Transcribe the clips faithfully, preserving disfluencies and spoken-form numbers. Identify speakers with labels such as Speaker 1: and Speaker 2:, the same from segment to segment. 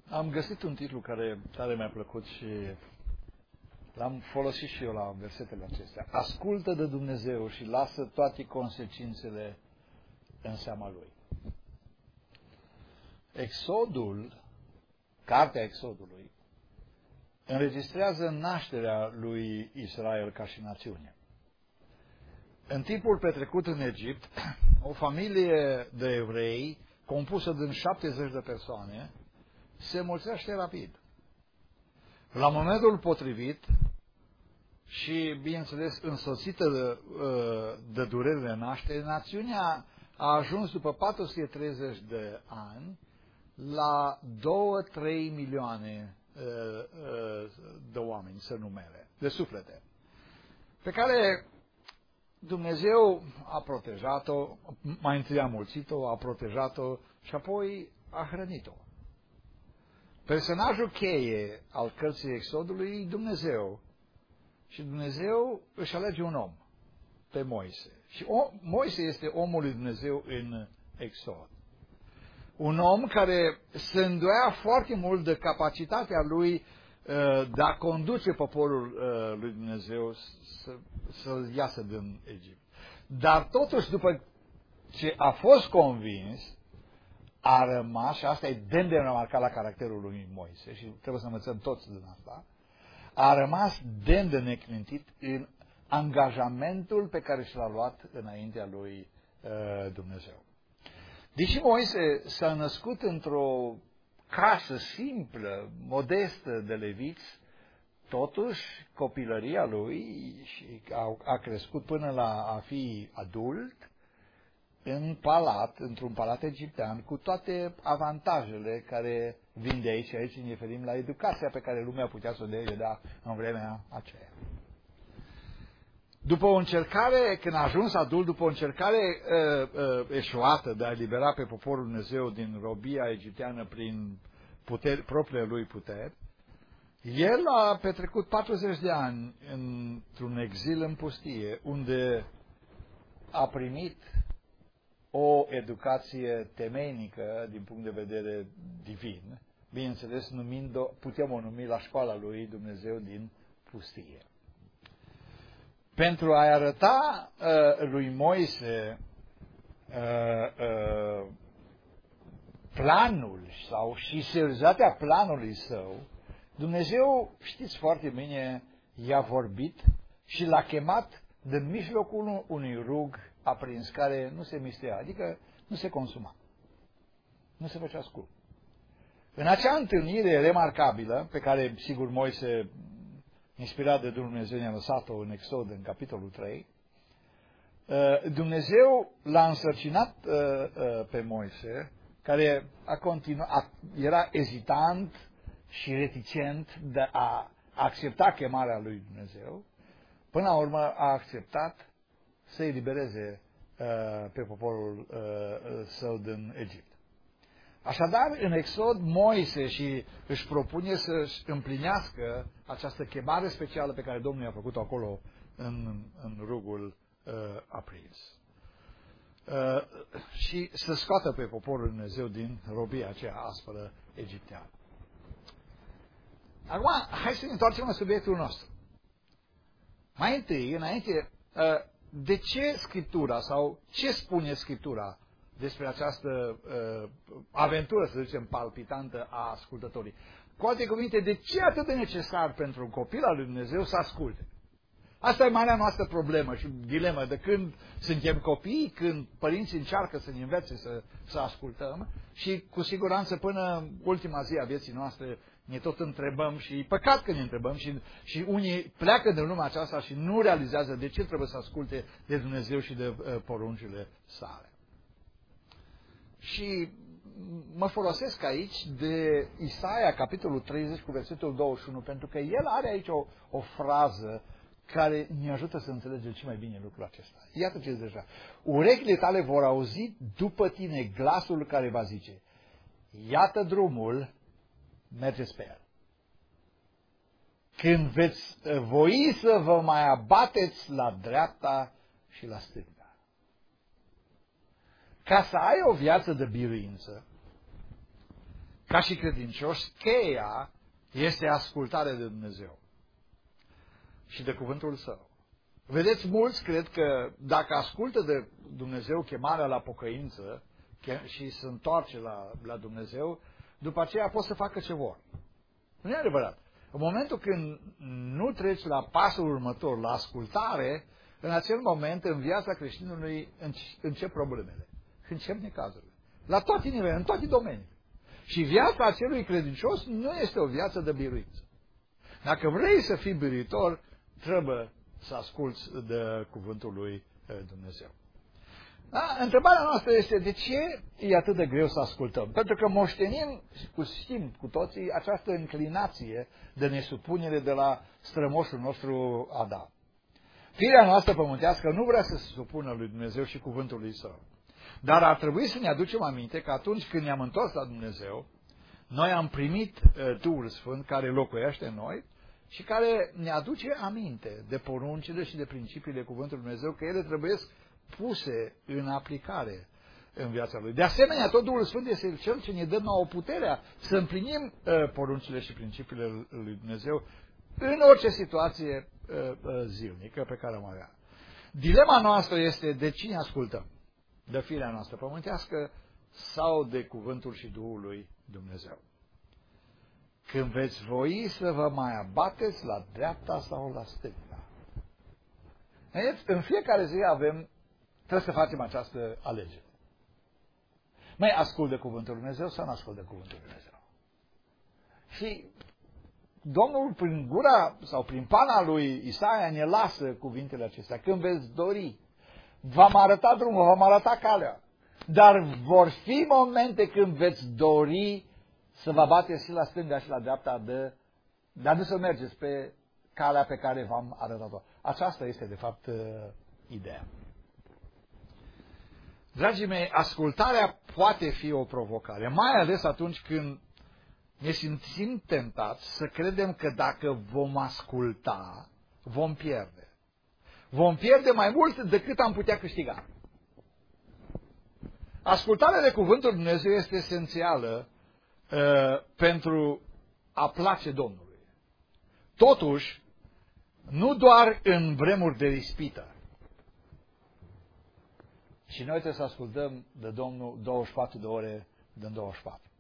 Speaker 1: Am găsit un titlu care tare mi-a plăcut și l-am folosit și eu la versetele acestea. Ascultă de Dumnezeu și lasă toate consecințele în seama Lui. Exodul, cartea Exodului, înregistrează nașterea lui Israel ca și națiune. În timpul petrecut în Egipt, o familie de evrei, compusă din șaptezeci de persoane, se mulțește rapid. La momentul potrivit și, bineînțeles, însoțită de, de durerile nașterii, națiunea a ajuns după patru sute treizeci de ani la două trei milioane de oameni, să numere, de suflete, pe care Dumnezeu a protejat-o, mai întâi a mulțit-o, a protejat-o și apoi a hrănit-o. Personajul cheie al cărții Exodului e Dumnezeu. Și Dumnezeu își alege un om, pe Moise. Și o, Moise este omul lui Dumnezeu în Exod. Un om care se îndoia foarte mult de capacitatea lui uh, de a conduce poporul uh, lui Dumnezeu să, să iasă din Egipt. Dar totuși, după ce a fost convins, a rămas, și asta e demn de remarcat la caracterul lui Moise, și trebuie să învățăm toți din asta, a rămas demn de neclintit în angajamentul pe care și l-a luat înaintea lui uh, Dumnezeu. Deși Moise s-a născut într-o casă simplă, modestă de leviți, totuși copilăria lui și a, a crescut până la a fi adult în palat, într-un palat egiptean, cu toate avantajele care vin de aici. Aici ne referim la educația pe care lumea putea să o dea în vremea aceea. După o încercare, când a ajuns adult, după o încercare uh, uh, eșuată de a elibera pe poporul Dumnezeu din robia egipteană prin puteri, propriile lui puteri, el a petrecut patruzeci de ani într-un exil în pustie, unde a primit o educație temeinică din punct de vedere divin, bineînțeles, numind-o, putem o numi la școala lui Dumnezeu din pustie. Pentru a-i arăta uh, lui Moise uh, uh, planul sau și seriozitatea planului său, Dumnezeu, știți foarte bine, i-a vorbit și l-a chemat din mijlocul unui rug aprins, care nu se mistea, adică nu se consuma, nu se făcea scurt. În acea întâlnire remarcabilă, pe care, sigur, Moise, inspirat de Dumnezeu, ne-a lăsat-o în Exod, în capitolul trei, Dumnezeu l-a însărcinat pe Moise, care a continuat, era ezitant și reticent de a accepta chemarea lui Dumnezeu, până la urmă a acceptat să elibereze pe poporul său din Egipt. Așadar, în Exod, Moise și își propune să-și împlinească această chemare specială pe care Domnul i-a făcut-o acolo în, în rugul uh, aprins. Uh, și să scoată pe poporul Dumnezeu din robia aceea aspră egipteană. Acum, hai să ne întoarcem la subiectul nostru. Mai întâi, înainte, uh, de ce Scriptura sau ce spune Scriptura despre această uh, aventură, să zicem, palpitantă a ascultătorii? Cu alte cuvinte, de ce e atât de necesar pentru un copil al lui Dumnezeu să asculte? Asta e marea noastră problemă și dilemă, de când suntem copii, când părinții încearcă să ne învețe să, să ascultăm și cu siguranță până ultima zi a vieții noastre ne tot întrebăm și e păcat că ne întrebăm și, și unii pleacă din lumea aceasta și nu realizează de ce trebuie să asculte de Dumnezeu și de uh, poruncile sale. Și mă folosesc aici de Isaia, capitolul treizeci, cu versetul douăzeci și unu, pentru că el are aici o, o frază care ne ajută să înțelegem ce mai bine lucrul acesta. Iată ce zice așa. Urechile tale vor auzi după tine glasul care va zice: iată drumul, mergeți pe el. Când veți voi să vă mai abateți la dreapta și la stânga. Ca să ai o viață de biruință, ca și credincioși, cheia este ascultarea de Dumnezeu și de cuvântul Său. Vedeți, mulți cred că dacă ascultă de Dumnezeu chemarea la pocăință și se întoarce la, la Dumnezeu, după aceea pot să facă ce vor. Nu e adevărat. În momentul când nu treci la pasul următor, la ascultare, în acel moment, în viața creștinului, încep problemele. Încep necazurile. La toate nivelele, în toate domeniile. Și viața acelui credincios nu este o viață de biruință. Dacă vrei să fii biruitor, trebuie să asculți de cuvântul lui Dumnezeu. Da? Întrebarea noastră este, de ce e atât de greu să ascultăm? Pentru că moștenim, știm cu toții, această înclinație de nesupunere de la strămoșul nostru Adam. Firea noastră pământească nu vrea să se supună lui Dumnezeu și cuvântului Său. Dar ar trebui să ne aducem aminte că atunci când ne-am întors la Dumnezeu, noi am primit uh, Duhul Sfânt care locuiește în noi și care ne aduce aminte de poruncile și de principiile cuvântului Dumnezeu, că ele trebuie puse în aplicare în viața Lui. De asemenea, tot Duhul Sfânt este Cel ce ne dă nouă puterea să împlinim uh, poruncile și principiile lui Dumnezeu în orice situație uh, uh, zilnică pe care am avea. Dilema noastră este de cine ascultăm? De firea noastră pământească sau de cuvântul și Duhul lui Dumnezeu? Când veți voi să vă mai abateți la dreapta sau la stânga. În fiecare zi avem, trebuie să facem această alegere. Mai ascult de cuvântul lui Dumnezeu sau nu ascult de cuvântul lui Dumnezeu? Și Domnul prin gura sau prin pana lui Isaia ne lasă cuvintele acestea. Când veți dori, v-am arătat drumul, v-am arătat calea. Dar vor fi momente când veți dori să vă bateți și la stânga și la dreapta, de, dar nu să mergeți pe calea pe care v-am arătat-o. Aceasta este, de fapt, ideea. Dragii mei, ascultarea poate fi o provocare, mai ales atunci când ne simțim tentați să credem că dacă vom asculta, vom pierde. Vom pierde mai mult decât am putea câștiga. Ascultarea de cuvântul lui Dumnezeu este esențială uh, pentru a place Domnului. Totuși, nu doar în vremuri de ispită. Și noi trebuie să ascultăm de Domnul douăzeci și patru de ore din douăzeci și patru.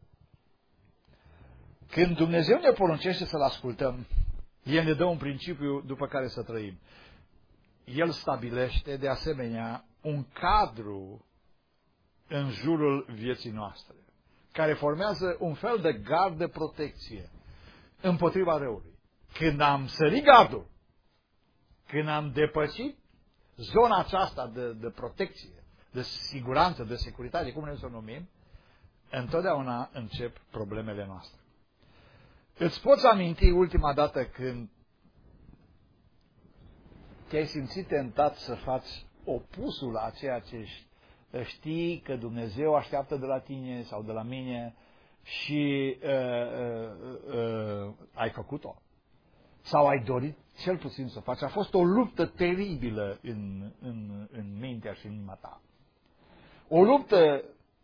Speaker 1: Când Dumnezeu ne poruncește să-L ascultăm, El ne dă un principiu după care să trăim. El stabilește, de asemenea, un cadru în jurul vieții noastre, care formează un fel de gard de protecție împotriva răului. Când am sărit gardul, când am depășit zona aceasta de, de protecție, de siguranță, de securitate, cum ne să o numim, întotdeauna încep problemele noastre. Îți poți aminti ultima dată când te-ai simțit tentat să faci opusul a ceea ce știi că Dumnezeu așteaptă de la tine sau de la mine și uh, uh, uh, ai făcut-o? Sau ai dorit cel puțin să o faci? A fost o luptă teribilă în, în, în mintea și în inima ta. O luptă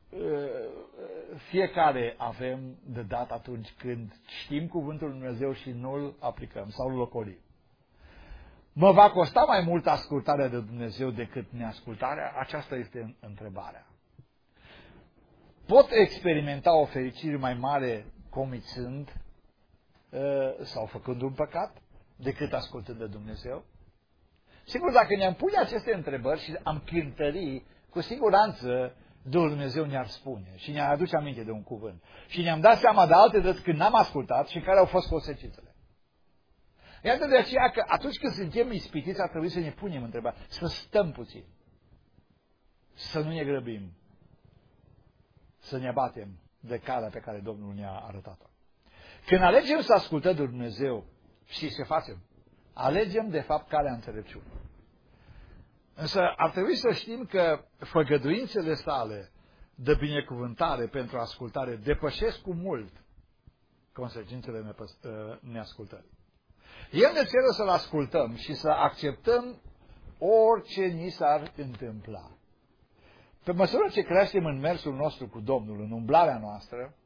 Speaker 1: fiecare avem de dat atunci când știm cuvântul lui Dumnezeu și nu îl aplicăm sau îl ocolim. Mă va costa mai mult ascultarea de Dumnezeu decât neascultarea? Aceasta este întrebarea. Pot experimenta o fericire mai mare comițând sau făcând un păcat decât ascultând de Dumnezeu? Sigur, dacă ne-am pune aceste întrebări și am cântări, cu siguranță Duhul Dumnezeu ne-ar spune și ne-ar aduce aminte de un cuvânt. Și ne-am dat seama de alte dăți când n-am ascultat și care au fost consecințele. Iată de aceea că atunci când suntem ispitiți ar trebui să ne punem întrebarea, să stăm puțin, să nu ne grăbim, să ne batem de calea pe care Domnul ne-a arătat-o. Când alegem să ascultăm de Dumnezeu, și ce facem? Alegem de fapt calea înțelepciunii. Însă ar trebui să știm că făgăduințele sale de binecuvântare pentru ascultare depășesc cu mult consecințele neascultării. El ne cere să-L ascultăm și să acceptăm orice ni s-ar întâmpla. Pe măsură ce creștem în mersul nostru cu Domnul, în umblarea noastră,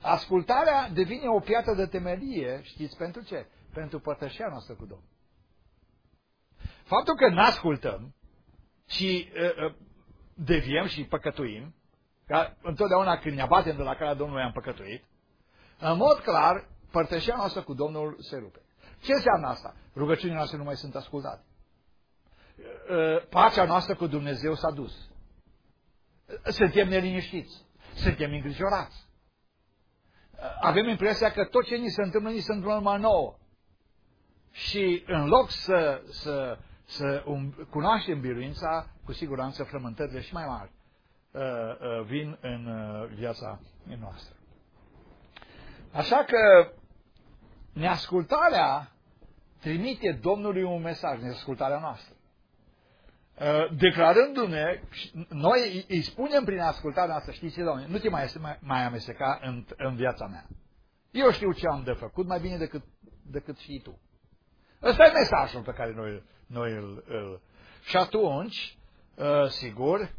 Speaker 1: ascultarea devine o piatră de temelie, știți pentru ce? Pentru părtășia noastră cu Domnul. Faptul că n-ascultăm și uh, uh, deviem și păcătuim, că întotdeauna când ne abatem de la calea Domnului am păcătuit, în mod clar, părtășia noastră cu Domnul se rupe. Ce înseamnă asta? Rugăciunile noastre nu mai sunt ascultate. Pacea noastră cu Dumnezeu s-a dus. Suntem neliniștiți. Suntem îngrijorați. Avem impresia că tot ce ni se întâmplă, ni se întâmplă numai nouă. Și în loc să, să, să cunoaștem biruința, cu siguranță frământările și mai mari vin în viața noastră. Așa că neascultarea trimite Domnului un mesaj, neascultarea noastră. Declarându-ne, noi îi spunem prin ascultarea noastră, știți, Doamne, nu te mai, mai, mai amesteca în, în viața mea. Eu știu ce am de făcut mai bine decât, decât și tu. Ăsta e mesajul pe care noi, noi îl, îl... Și atunci, sigur,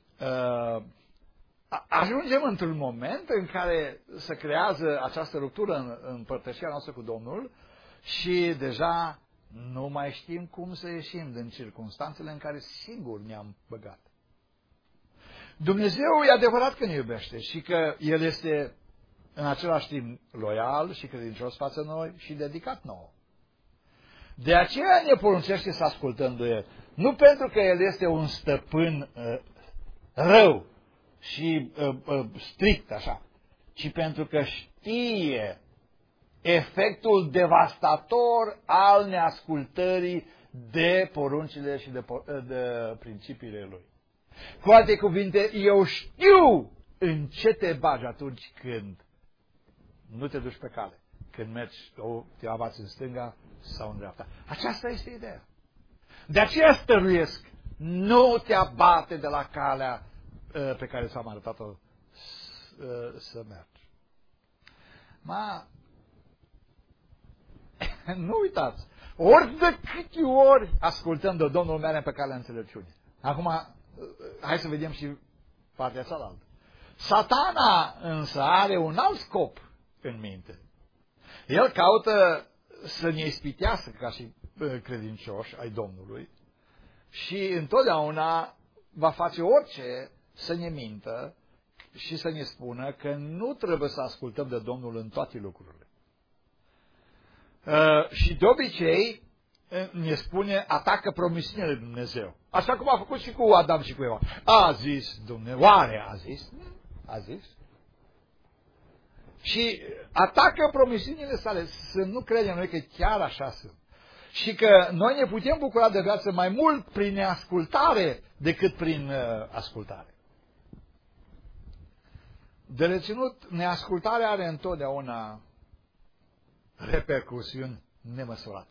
Speaker 1: ajungem într-un moment în care se creează această ruptură în, în părtășia noastră cu Domnul și deja nu mai știm cum să ieșim din circunstanțele în care sigur ne-am băgat. Dumnezeu e adevărat că ne iubește și că El este în același timp loial și credincios față noi și dedicat nouă. De aceea ne poruncește să ascultăm de El. Nu pentru că El este un stăpân uh, rău și uh, uh, strict așa, ci pentru că știe efectul devastator al neascultării de poruncile și de, de principiile Lui. Cu alte cuvinte, eu știu în ce te bagi atunci când nu te duci pe cale, când mergi, te abați în stânga sau în dreapta. Aceasta este ideea. De aceea stăruiesc, nu te abate de la calea uh, pe care ți-am arătat-o uh, să mergi. Ma, nu uitați, ori de câte ori ascultăm de Domnul, mergem pe calea înțelepciunii. Acum, hai să vedem și partea cealaltă. Satana însă are un alt scop în minte. El caută să ne ispitească ca și credincioși ai Domnului și întotdeauna va face orice să ne mintă și să ne spună că nu trebuie să ascultăm de Domnul în toate lucrurile. Uh, și de obicei ne spune, atacă promisiunile lui Dumnezeu. Așa cum a făcut și cu Adam și cu Eva. A zis Dumnezeu, oare a zis? A zis. Și atacă promisiunile sale, să nu credem noi că chiar așa sunt. Și că noi ne putem bucura de viață mai mult prin neascultare decât prin uh, ascultare. De reținut, neascultarea are întotdeauna repercusiuni nemăsurate.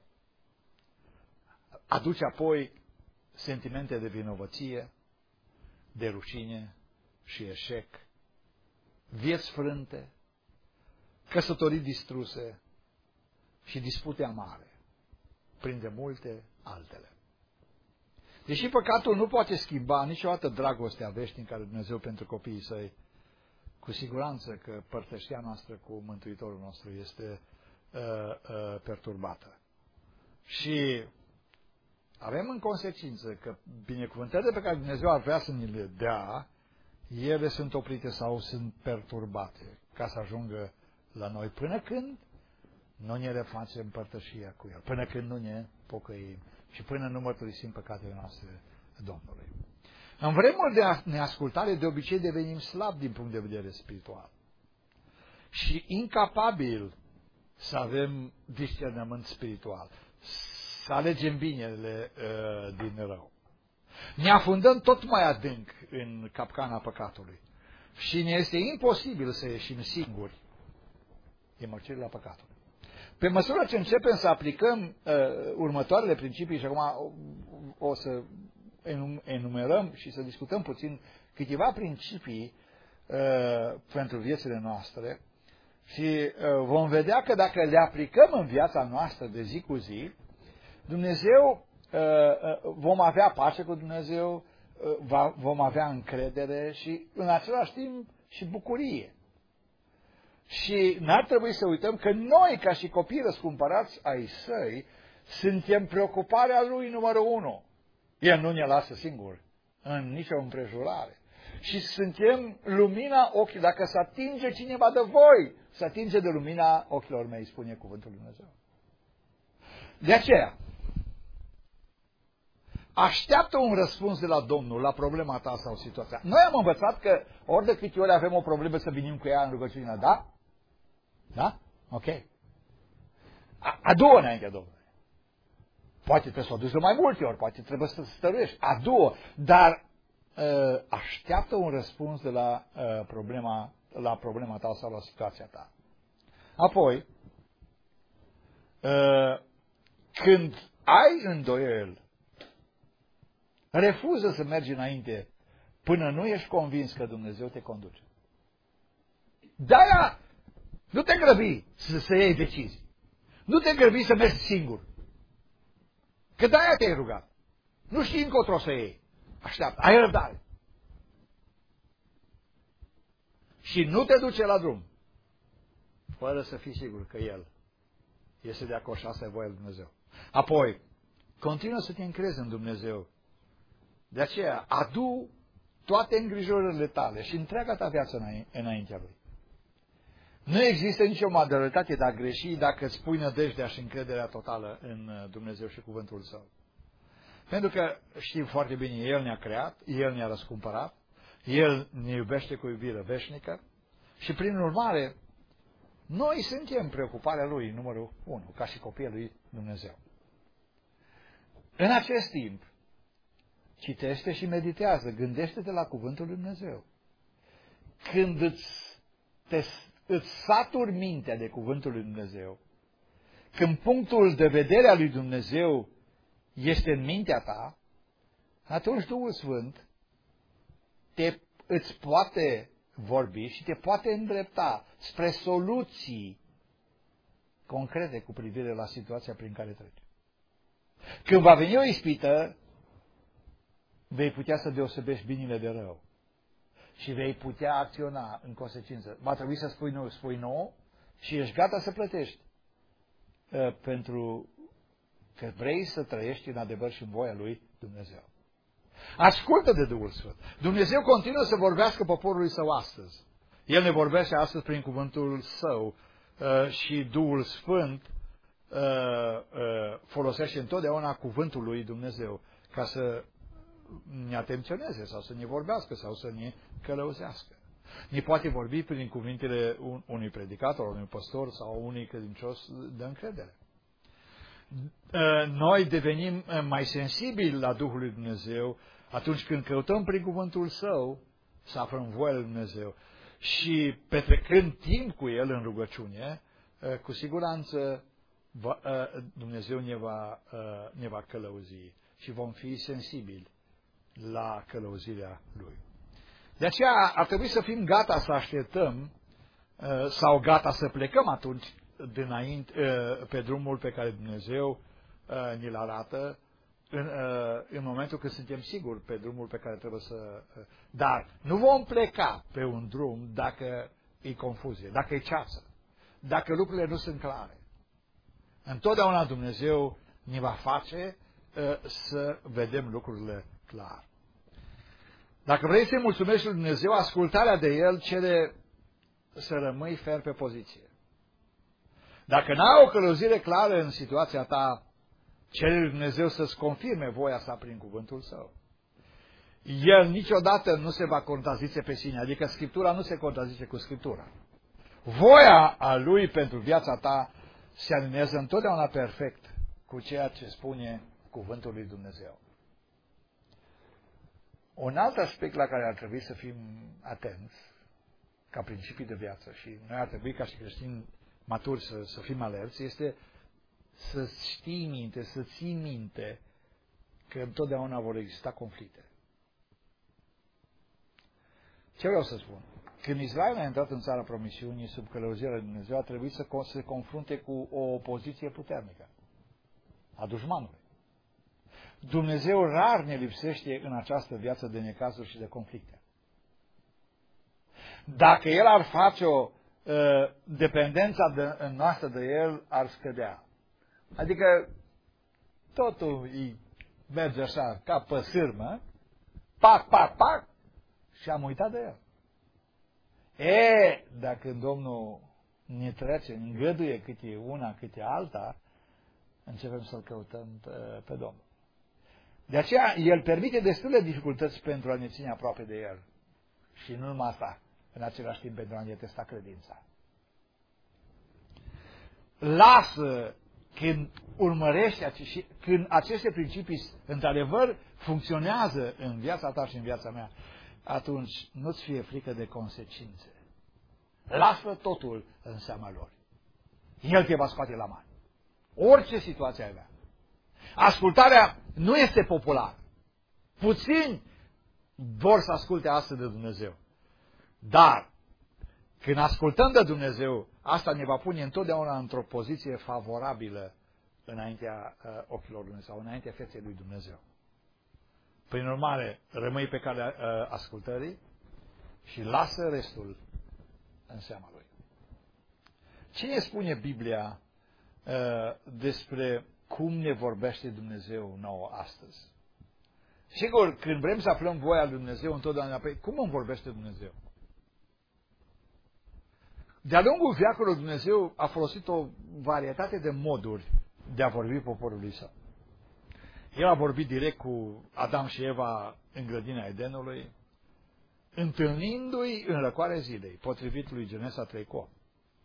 Speaker 1: Aduce apoi sentimente de vinovăție, de rușine și eșec, vieți frânte, căsătorii distruse și dispute amare, printre multe altele. Deși păcatul nu poate schimba niciodată dragostea veșnică care Dumnezeu pentru copiii săi, cu siguranță că părtășia noastră cu Mântuitorul nostru este uh, uh, perturbată. Și avem în consecință că binecuvântările pe care Dumnezeu ar vrea să ni le dea, ele sunt oprite sau sunt perturbate ca să ajungă la noi până când nu ne refacem părtășia cu El, până când nu ne pocăim și până nu mărturisim păcatele noastre Domnului. În vremuri de neascultare, de obicei devenim slabi din punct de vedere spiritual și incapabili să avem discernământ spiritual, să alegem binele uh, din rău. Ne afundăm tot mai adânc în capcana păcatului și ne este imposibil să ieșim singuri din mărcirea păcatului. Pe măsură ce începem să aplicăm uh, următoarele principii, și acum o, o să enumerăm și să discutăm puțin câteva principii uh, pentru viețile noastre și uh, vom vedea că dacă le aplicăm în viața noastră de zi cu zi, Dumnezeu, uh, uh, vom avea pace cu Dumnezeu, uh, va, vom avea încredere și în același timp și bucurie. Și n-ar trebui să uităm că noi, ca și copii răscumpărați ai săi, suntem preocuparea lui numărul unu. El nu ne lasă singuri în nicio împrejurare. Și suntem lumina ochii. Dacă se atinge cineva de voi, se atinge de lumina ochilor mei, spune cuvântul lui Dumnezeu. De aceea, așteaptă un răspuns de la Domnul la problema ta sau situația. Noi am învățat că ori de câte ori avem o problemă să venim cu ea în rugăciune, da? Da? Ok. A, adu-o înaintea Domnului. Poate trebuie să o duci de mai multe ori, poate trebuie să stăruiești. Adu-o, dar uh, așteaptă un răspuns de la, uh, problema, la problema ta sau la situația ta. Apoi, uh, când ai îndoiel, refuză să mergi înainte până nu ești convins că Dumnezeu te conduce. De-aia nu te grăbi să, să iei decizii. Nu te grăbi să mergi singur. Că de-aia te-ai rugat. Nu știi încotro să iei. Așteaptă, ai răbdare. Și nu te duce la drum fără să fii sigur că El este de acolo și asta e voia lui Dumnezeu. Apoi, continuă să te încrezi în Dumnezeu. De aceea, adu toate îngrijorările tale și întreaga ta viață înaintea Lui. Nu există nicio modalitate de a greși dacă îți pui nădejdea și încrederea totală în Dumnezeu și cuvântul Său. Pentru că știm foarte bine, El ne-a creat, El ne-a răscumpărat, El ne iubește cu iubire veșnică și prin urmare, noi suntem preocuparea Lui numărul unu, ca și copiii Lui Dumnezeu. În acest timp, citește și meditează, gândește-te la cuvântul lui Dumnezeu. Când îți, te, îți saturi mintea de cuvântul lui Dumnezeu, când punctul de vedere al lui Dumnezeu este în mintea ta, atunci Duhul Sfânt te, îți poate vorbi și te poate îndrepta spre soluții concrete cu privire la situația prin care treci. Când va veni o ispită, vei putea să deosebești binele de rău și vei putea acționa în consecință. Va trebui să spui nu, spui nu și ești gata să plătești uh, pentru că vrei să trăiești în adevăr și în voia lui Dumnezeu. Ascultă de Duhul Sfânt. Dumnezeu continuă să vorbească poporului Său astăzi. El ne vorbește astăzi prin cuvântul Său uh, și Duhul Sfânt uh, uh, folosește întotdeauna cuvântul lui Dumnezeu ca să ne atenționeze sau să ne vorbească sau să ne călăuzească. Ne poate vorbi prin cuvintele unui predicator, unui păstor sau unui credincios de încredere. Noi devenim mai sensibili la Duhul lui Dumnezeu atunci când căutăm prin cuvântul Său să aflăm voia lui Dumnezeu și petrecând timp cu El în rugăciune, cu siguranță Dumnezeu ne va, ne va călăuzi și vom fi sensibili la călăuzirea Lui. De aceea ar trebui să fim gata să așteptăm sau gata să plecăm atunci dinainte, pe drumul pe care Dumnezeu ni-l arată în, în momentul când suntem siguri pe drumul pe care trebuie să... Dar nu vom pleca pe un drum dacă e confuzie, dacă e ceață, dacă lucrurile nu sunt clare. Întotdeauna Dumnezeu ne va face să vedem lucrurile clar. Dacă vrei să-i mulțumești lui Dumnezeu, ascultarea de El cere să rămâi fer pe poziție. Dacă n-ai o călăuzire clară în situația ta, cere lui Dumnezeu să-ți confirme voia sa prin cuvântul Său. El niciodată nu se va contrazice pe sine, adică Scriptura nu se contrazice cu Scriptura. Voia a Lui pentru viața ta se alinează întotdeauna perfect cu ceea ce spune cuvântul lui Dumnezeu. Un alt aspect la care ar trebui să fim atenți, ca principii de viață, și noi ar trebui ca și creștini maturi să, să fim alerți, este să știi minte, să ții minte că întotdeauna vor exista conflicte. Ce vreau să spun? Când Israel a intrat în țara promisiunii sub călăuzirea lui Dumnezeu, a trebuit să se confrunte cu o opoziție puternică a dușmanului. Dumnezeu rar ne lipsește în această viață de necazuri și de conflicte. Dacă El ar face-o dependența de, noastră de El ar scădea. Adică totul îi merge așa, ca pe sârmă, pac, pac, pac, și am uitat de El. E, dacă Domnul ne trece, îngăduie câte una, câte alta, începem să-L căutăm pe, pe Domnul. De aceea, El permite destule dificultăți pentru a ne ține aproape de El. Și nu numai asta, în același timp pentru a ne testa credința. Lasă când urmărești și când aceste principii într-adevăr funcționează în viața ta și în viața mea, atunci nu-ți fie frică de consecințe. Lasă totul în seama lor. El te va scoate la mare. Orice situație ai avea. Ascultarea nu este populară. Puțini vor să asculte astăzi de Dumnezeu. Dar, când ascultăm de Dumnezeu, asta ne va pune întotdeauna într-o poziție favorabilă înaintea uh, ochilor lui sau înaintea feței lui Dumnezeu. Prin urmare, rămâi pe calea uh, ascultării și lasă restul în seama lui. Ce ne spune Biblia uh, despre cum ne vorbește Dumnezeu nouă astăzi? Sigur, când vrem să aflăm voia lui Dumnezeu, întotdeauna, pe cum îmi vorbește Dumnezeu? De-a lungul veacurilor, Dumnezeu a folosit o varietate de moduri de a vorbi poporului său. El a vorbit direct cu Adam și Eva în grădina Edenului, întâlnindu-i în răcoarea zilei, potrivit lui Genesa trei cu opt.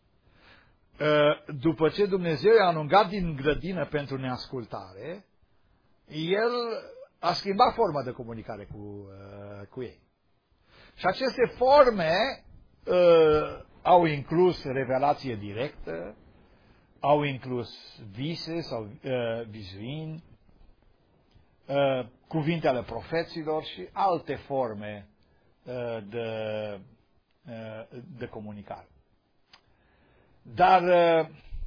Speaker 1: După ce Dumnezeu i-a alungat din grădină pentru neascultare, El a schimbat forma de comunicare cu, cu ei. Și aceste forme uh, au inclus revelație directă, au inclus vise sau uh, vizuini, uh, cuvinte ale profeților și alte forme uh, de, uh, de comunicare. Dar uh,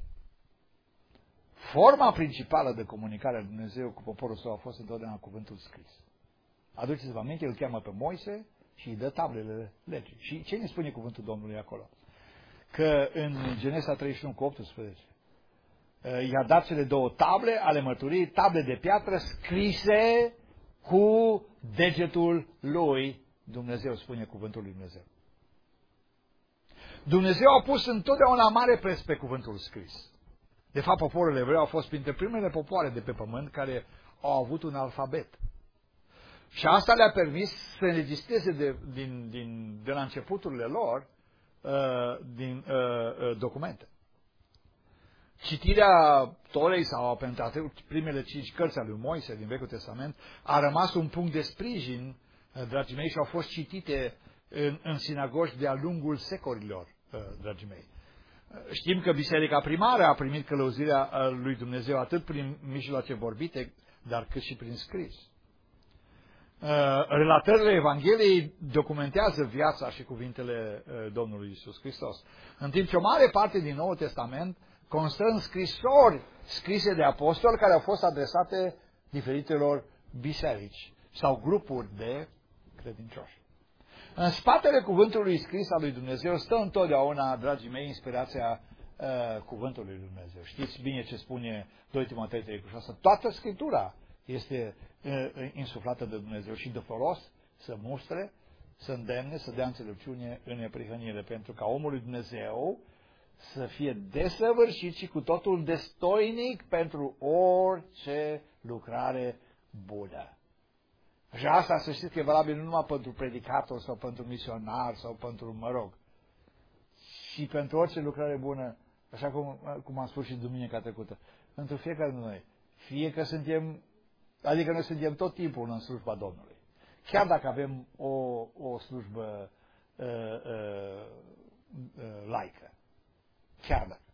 Speaker 1: forma principală de comunicare a lui Dumnezeu cu poporul său a fost întotdeauna cuvântul scris. Aduceți-vă aminte, îl cheamă pe Moise și îi dă tablele legii. Și ce ne spune cuvântul Domnului acolo? Că în Genesa treizeci și unu cu optsprezece i-a dat cele două table ale mărturiei, table de piatră scrise cu degetul lui Dumnezeu, spune cuvântul lui Dumnezeu. Dumnezeu a pus întotdeauna mare preț pe cuvântul scris. De fapt, poporul evreu au fost printre primele popoare de pe pământ care au avut un alfabet. Și asta le-a permis să înregistreze de, din, din, de la începuturile lor uh, din uh, uh, documente. Citirea Torei sau Pentateuch, primele cinci cărți ale lui Moise din Vechiul Testament, a rămas un punct de sprijin, dragii mei, și au fost citite în, în sinagogi de-a lungul secolilor, dragii mei. Știm că biserica primară a primit călăuzirea lui Dumnezeu atât prin mijloace vorbite, dar cât și prin scris. Relatările Evangheliei documentează viața și cuvintele Domnului Iisus Hristos. În timp ce o mare parte din Noul Testament constă în scrisori scrise de apostoli care au fost adresate diferitelor biserici sau grupuri de credincioși. În spatele cuvântului scris al lui Dumnezeu stă întotdeauna, dragii mei, inspirația uh, cuvântului lui Dumnezeu. Știți bine ce spune doi Timotei trei cu șase. Toată Scriptura este uh, insuflată de Dumnezeu și de folos să mustre, să îndemne, să dea înțelepciune în neprihănire, pentru ca omul lui Dumnezeu să fie desăvârșit și cu totul destoinic pentru orice lucrare bună. Și asta să știți că e valabil nu numai pentru predicator sau pentru misionar sau pentru, mă rog, și pentru orice lucrare bună, așa cum, cum am spus și duminica trecută, pentru fiecare dintre noi. Fie că suntem, adică noi suntem tot timpul în slujba Domnului. Chiar dacă avem o, o slujbă uh, uh, uh, laică. Chiar dacă.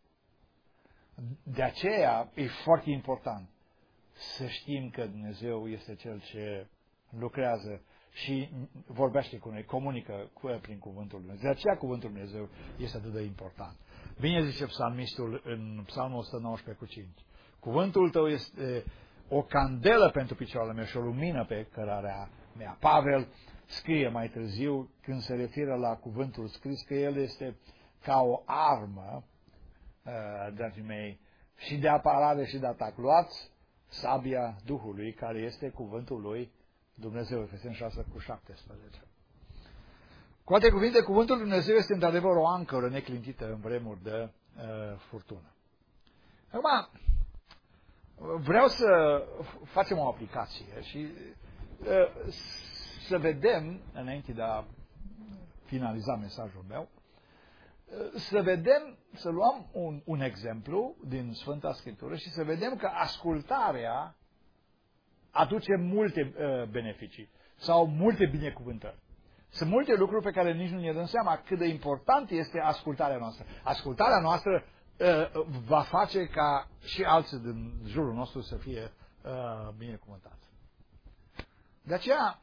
Speaker 1: De aceea e foarte important să știm că Dumnezeu este Cel ce lucrează și vorbește cu noi, comunică cu, prin cuvântul Lui Dumnezeu. De aceea cuvântul Lui Dumnezeu este atât de important. Bine zice psalmistul în Psalmul o sută nouăsprezece cu cinci. Cuvântul Tău este o candelă pentru picioarele mele și o lumină pe cărarea mea. Pavel scrie mai târziu, când se referă la cuvântul scris, că el este ca o armă, dragii mei, și de apărare și de atac. Luați sabia Duhului, care este cuvântul lui Dumnezeu, Efeseni șase cu șaptesprezece. Cu alte cuvinte, cuvântul lui Dumnezeu este într-adevăr o ancoră neclintită în vremuri de uh, furtună. Acum, vreau să facem o aplicație și uh, să vedem, înainte de a finaliza mesajul meu, uh, să vedem, să luăm un, un exemplu din Sfânta Scriptură și să vedem că ascultarea aduce multe uh, beneficii sau multe binecuvântări. Sunt multe lucruri pe care nici nu ne dăm seama cât de important este ascultarea noastră. Ascultarea noastră uh, va face ca și alții din jurul nostru să fie uh, binecuvântați. De aceea,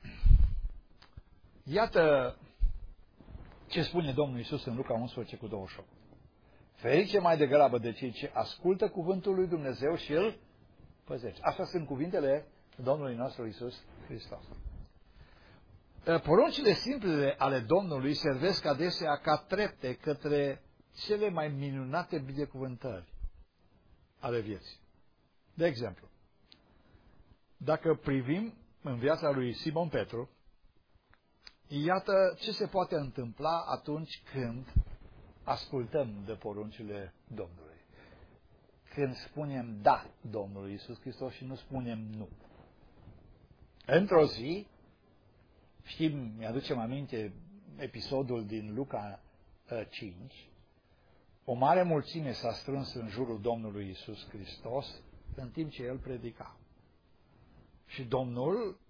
Speaker 1: iată ce spune Domnul Iisus în Luca unsprezece cu douăzeci și opt. Ferice mai degrabă de cei ce ascultă cuvântul lui Dumnezeu și îl păzește. Astea sunt cuvintele Domnului nostru Iisus Hristos. Poruncile simple ale Domnului servesc adesea ca trepte către cele mai minunate binecuvântări ale vieții. De exemplu, dacă privim în viața lui Simon Petru, iată ce se poate întâmpla atunci când ascultăm de poruncile Domnului. Când spunem da Domnului Iisus Hristos și nu spunem nu. Într-o zi, știm, mi-aducem aminte episodul din Luca cinci, o mare mulțime s-a strâns în jurul Domnului Iisus Hristos în timp ce El predica. Și Domnul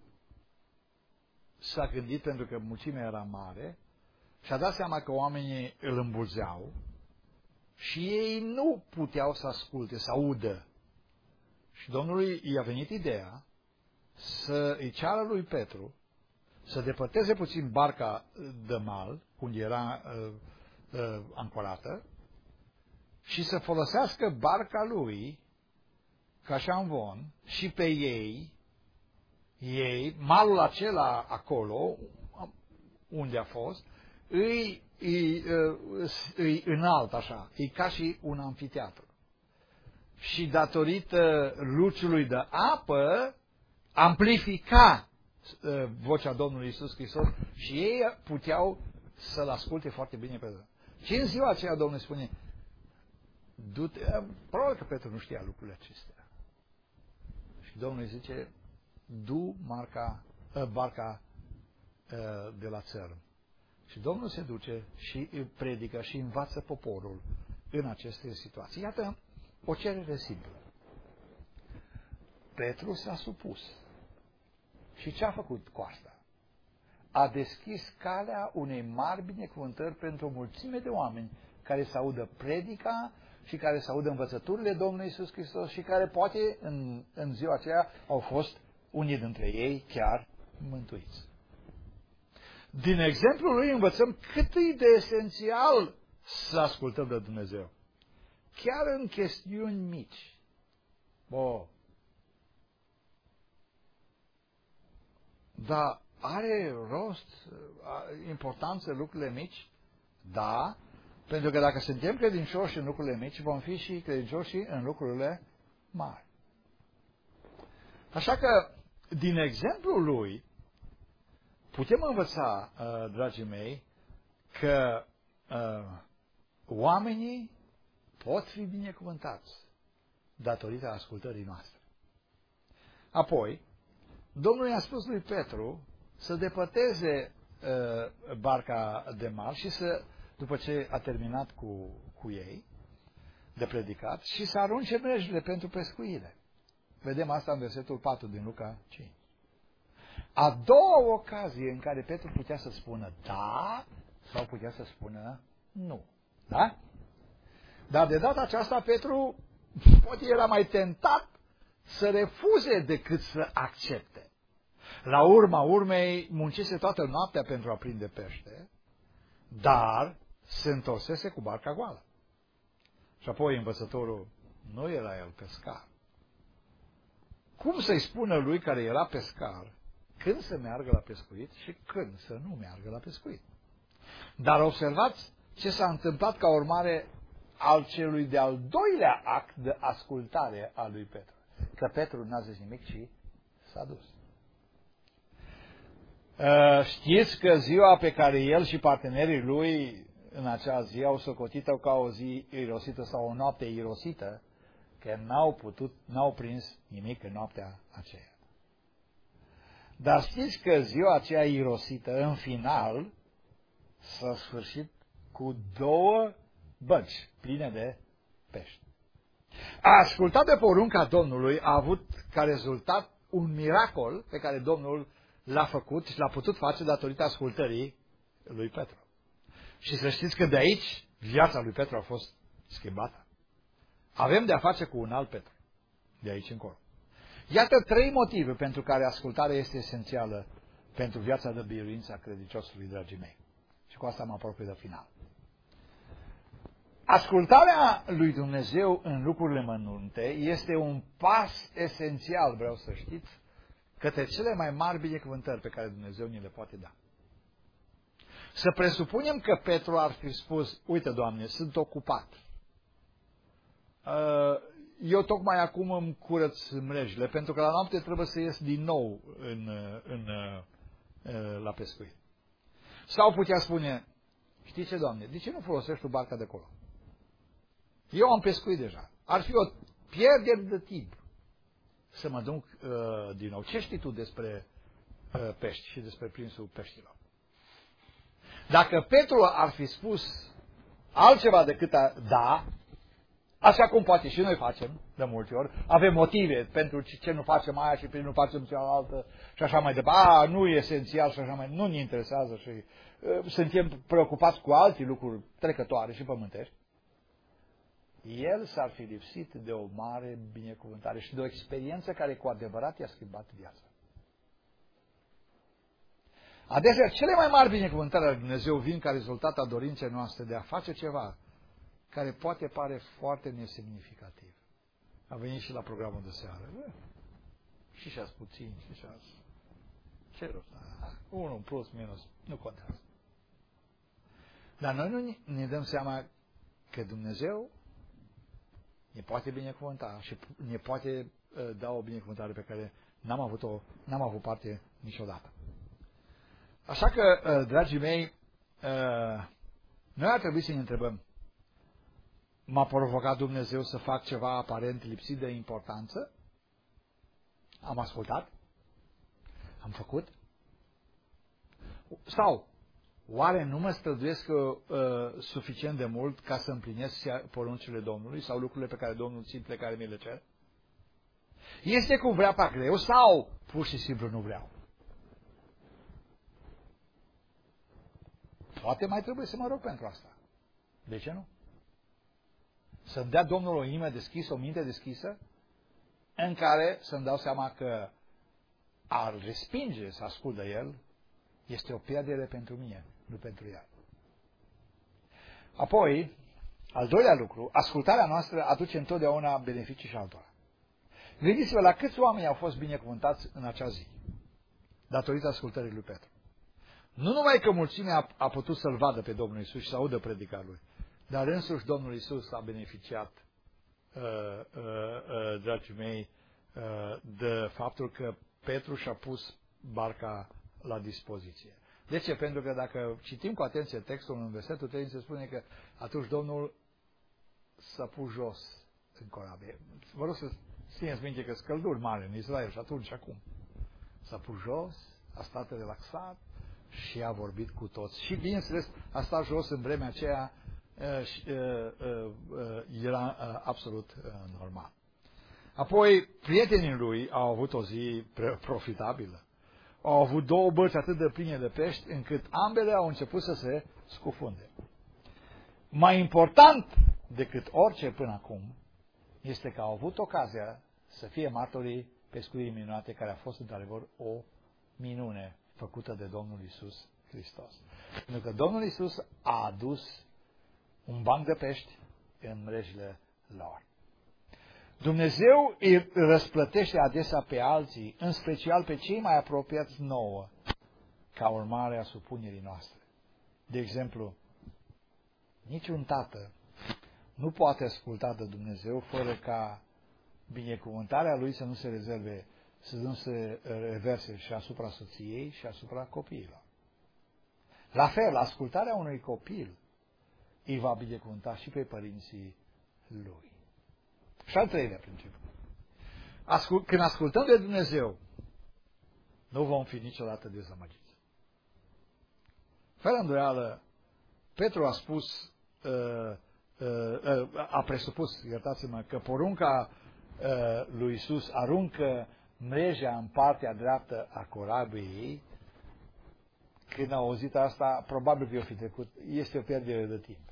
Speaker 1: s-a gândit, pentru că mulțimea era mare, și-a dat seama că oamenii îl îmbulzeau și ei nu puteau să asculte, să audă. Și Domnului i-a venit ideea să îi ceară lui Petru să depărteze puțin barca de mal, unde era uh, uh, ancorată, și să folosească barca lui ca șamvon și pe ei, ei, malul acela acolo, unde a fost, îi, îi, îi înalt așa, e ca și un amfiteatru. Și datorită luciului de apă, amplifica vocea Domnului Iisus Hristos și ei puteau să-L asculte foarte bine pe El. Și în ziua aceea Domnul spune, du-te, probabil că Petru nu știa lucrurile acestea. Și Domnul îi zice, du marca, barca de la țărm. Și Domnul se duce și îi predică și învață poporul în aceste situații. Iată o cerere simplă. Petru s-a supus. Și ce a făcut cu asta? A deschis calea unei mari binecuvântări pentru o mulțime de oameni care să audă predica și care să audă învățăturile Domnului Iisus Hristos și care poate în, în ziua aceea au fost unii dintre ei chiar mântuiți. Din exemplul lui învățăm cât e de esențial să ascultăm de Dumnezeu. Chiar în chestiuni mici. Bă, dar are rost, importanță lucrurile mici? Da, pentru că dacă suntem credincioși în lucrurile mici, vom fi și credincioși în lucrurile mari. Așa că, din exemplul lui, putem învăța, uh, dragii mei, că uh, oamenii pot fi binecuvântați datorită ascultării noastre. Apoi, Domnul i-a spus lui Petru să depărteze uh, barca de mal și să, după ce a terminat cu, cu ei, de predicat, și să arunce mrejele pentru pescuire. Vedem asta în versetul patru din Luca cinci. A doua ocazie în care Petru putea să spună da sau putea să spună nu. Da? Dar de data aceasta Petru poate era mai tentat să refuze decât să accepte. La urma urmei muncise toată noaptea pentru a prinde pește, dar se întorsese cu barca goală. Și apoi învățătorul nu era el pescar. Cum să-i spună lui care era pescar când să meargă la pescuit și când să nu meargă la pescuit? Dar observați ce s-a întâmplat ca urmare al celui de-al doilea act de ascultare a lui Petru. Că Petru n-a zis nimic și s-a dus. Uh, știți că ziua pe care el și partenerii lui în acea zi au socotit-o ca o zi irosită sau o noapte irosită, că n-au putut, n-au prins nimic în noaptea aceea. Dar știți că ziua aceea irosită, în final, s-a sfârșit cu două băci pline de pești. A ascultat de porunca Domnului a avut ca rezultat un miracol pe care Domnul l-a făcut și l-a putut face datorită ascultării lui Petru. Și să știți că de aici viața lui Petru a fost schimbată. Avem de a face cu un alt Petru, de aici încolo. Iată trei motive pentru care ascultarea este esențială pentru viața de biruință a credinciosului, dragii mei. Și cu asta mă apropii de final. Ascultarea lui Dumnezeu în lucrurile mănunte este un pas esențial, vreau să știți, către cele mai mari binecuvântări pe care Dumnezeu ni le poate da. Să presupunem că Petru ar fi spus, uite, Doamne, sunt ocupat. Eu tocmai acum îmi curăț mrejile, pentru că la noapte trebuie să ies din nou în, în, la pescuit. Sau putea spune, știi ce, Doamne, de ce nu folosești tu barca de acolo? Eu am pescuit deja. Ar fi o pierdere de timp să mă duc uh, din nou. Ce știi tu despre uh, pești și despre prinsul peștilor? Dacă Petru ar fi spus altceva decât a, da, așa cum poate și noi facem de multe ori, avem motive pentru ce nu facem aia și pentru nu facem cealaltă și așa mai departe. A, nu e esențial și așa mai, nu ne interesează și uh, suntem preocupați cu alte lucruri trecătoare și pământești. El s-ar fi lipsit de o mare binecuvântare și de o experiență care cu adevărat i-a schimbat viața. Adesea, cele mai mari binecuvântări ale Dumnezeu vin ca rezultat a dorinței noastre de a face ceva care poate pare foarte nesemnificativ. A venit și la programul de seară. Și și-ați puțin, și și-ați... Ce rost? Unul plus, minus, nu contează. Dar noi nu ne dăm seama că Dumnezeu ne poate binecuvânta și ne poate uh, da o binecuvântare pe care n-am avut-o, n-am avut parte niciodată. Așa că, uh, dragii mei, uh, noi ar trebui să ne întrebăm, m-a provocat Dumnezeu să fac ceva aparent lipsit de importanță? Am ascultat? Am făcut? Sau, oare nu mă străduiesc uh, suficient de mult ca să împlinesc poruncile Domnului sau lucrurile pe care Domnul simple care mi le cer? Este cum vrea pe greu sau pur și simplu nu vreau? Poate mai trebuie să mă rog pentru asta. De ce nu? Să-mi dea Domnul o inimă deschisă, o minte deschisă, în care să-mi dau seama că ar respinge să ascult de El este o pierdere pentru mine, nu pentru El. Apoi, al doilea lucru, ascultarea noastră aduce întotdeauna beneficii și altora. Gândiți-vă la câți oameni au fost binecuvântați în acea zi, datorită ascultării lui Petru. Nu numai că mulțimea a, a putut să-L vadă pe Domnul Iisus și să audă predica Lui, dar însuși Domnul Iisus a beneficiat, uh, uh, uh, dragii mei, uh, de faptul că Petru și-a pus barca la dispoziție. De ce? Pentru că dacă citim cu atenție textul în versetul trei, se spune că atunci Domnul s-a pus jos în corabie. Vă rog să țineți minte că scălduri mari în Israel și atunci și acum. S-a pus jos, a stat relaxat și a vorbit cu toți. Și bineînțeles, a stat jos în vremea aceea era absolut normal. Apoi, prietenii lui au avut o zi profitabilă. Au avut două bărci atât de pline de pești, încât ambele au început să se scufunde. Mai important decât orice până acum, este că au avut ocazia să fie martorii pescuirii minunate, care a fost într-adevăr o minune făcută de Domnul Iisus Hristos. Pentru că Domnul Iisus a adus un banc de pești în mrejile lor. Dumnezeu îi răsplătește adesea pe alții, în special pe cei mai apropiați nouă, ca urmare a supunerii noastre. De exemplu, Niciun tată nu poate asculta de Dumnezeu fără ca binecuvântarea lui să nu se rezerve, să nu se reverse și asupra soției și asupra copiilor. La fel, ascultarea unui copil îi va binecuvânta și pe părinții lui. Și al treilea principiu. Ascult, când ascultăm de Dumnezeu, nu vom fi niciodată dezamăgiți. Fără îndoială, Petru a spus, uh, uh, uh, a presupus, iertați-mă, că porunca uh, lui Iisus aruncă mrejea în partea dreaptă a corabiei. Când a auzit asta, probabil că i-o fi trecut, este o pierdere de timp.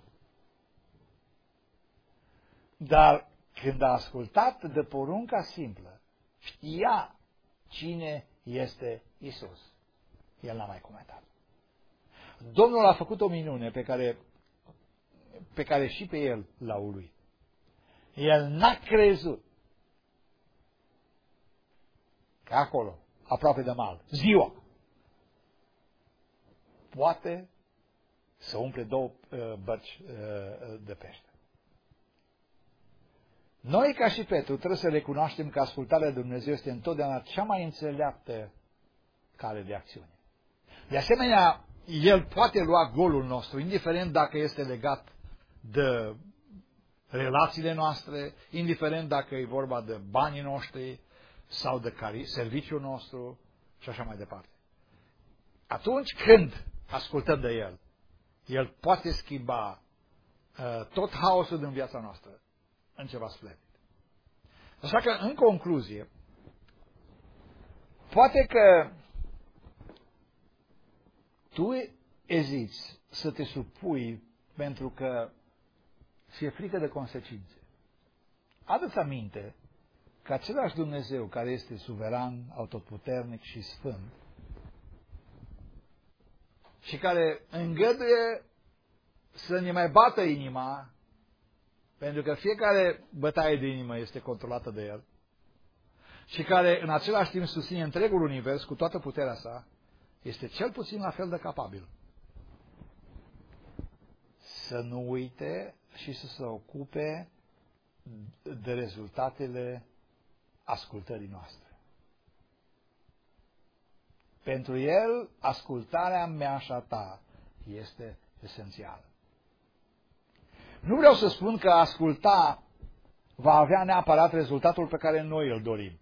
Speaker 1: Dar când a ascultat de porunca simplă, știa cine este Isus. El n-a mai comentat. Domnul a făcut o minune pe care, pe care și pe el l-a uluit. El n-a crezut că acolo, aproape de mal, ziua, poate să umple două uh, bărci uh, de pește. Noi, ca și Petru, trebuie să recunoaștem că ascultarea de Dumnezeu este întotdeauna cea mai înțeleaptă cale de acțiune. De asemenea, El poate lua golul nostru, indiferent dacă este legat de relațiile noastre, indiferent dacă e vorba de banii noștri sau de serviciul nostru și așa mai departe. Atunci când ascultăm de El, El poate schimba uh, tot haosul din viața noastră în ceva splendid. Așa că, în concluzie, poate că tu eziți să te supui pentru că ți-e frică de consecințe. Adu-ți aminte că același Dumnezeu care este suveran, autoputernic și sfânt și care îngăduie să ne mai bată inima, pentru că fiecare bătaie de inimă este controlată de El, și care în același timp susține întregul univers cu toată puterea sa, este cel puțin la fel de capabil să nu uite și să se ocupe de rezultatele ascultării noastre. Pentru El, ascultarea mea și a ta este esențială. Nu vreau să spun că asculta va avea neapărat rezultatul pe care noi îl dorim,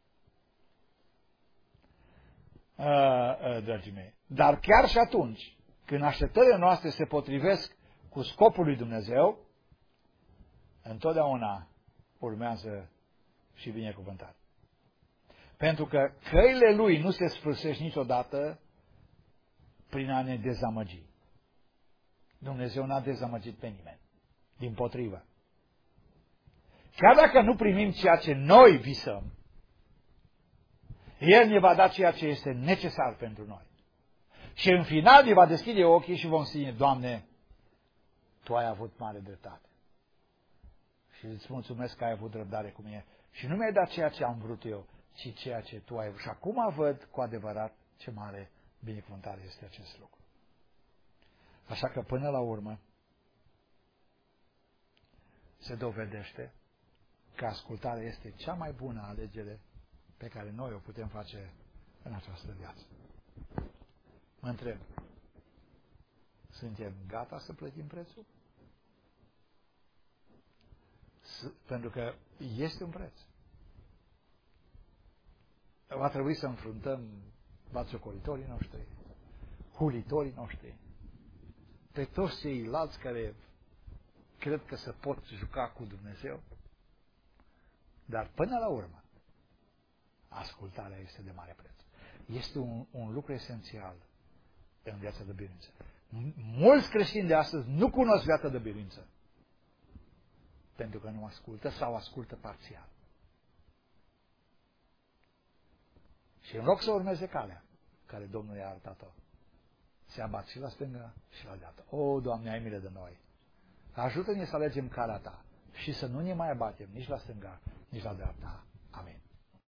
Speaker 1: uh, uh, dragii mei. Dar chiar și atunci, când așteptările noastre se potrivesc cu scopul lui Dumnezeu, întotdeauna urmează și binecuvântare. Pentru că căile Lui nu se sfârșesc niciodată prin a ne dezamăgi. Dumnezeu n-a dezamăgit pe nimeni. Dimpotrivă. Chiar dacă nu primim ceea ce noi visăm, El ne va da ceea ce este necesar pentru noi. Și în final ne va deschide ochii și vom spune: Doamne, Tu ai avut mare dreptate. Și îți mulțumesc că ai avut răbdare cu mine. Și nu mi-ai dat ceea ce am vrut eu, ci ceea ce Tu ai vrut. Și acum văd cu adevărat ce mare binecuvântare este acest lucru. Așa că până la urmă se dovedește că ascultarea este cea mai bună alegere pe care noi o putem face în această viață. Mă întreb, suntem gata să plătim prețul? Pentru că este un preț. Va trebui să înfruntăm batjocoritorii noștri, hulitorii noștri, pe toți ceilalți care cred că se pot juca cu Dumnezeu, dar până la urmă, ascultarea este de mare preț. Este un, un lucru esențial în viața de biruință. Mulți creștini de astăzi nu cunosc viața de biruință, pentru că nu ascultă sau ascultă parțial. Și în loc să urmeze calea care Domnul i-a arătat-o, se abat și la stânga și la dreapta. O, Doamne, ai milă de noi! Ajută-ne să alegem calea Ta și să nu ne mai abatem nici la stânga, nici la dreapta.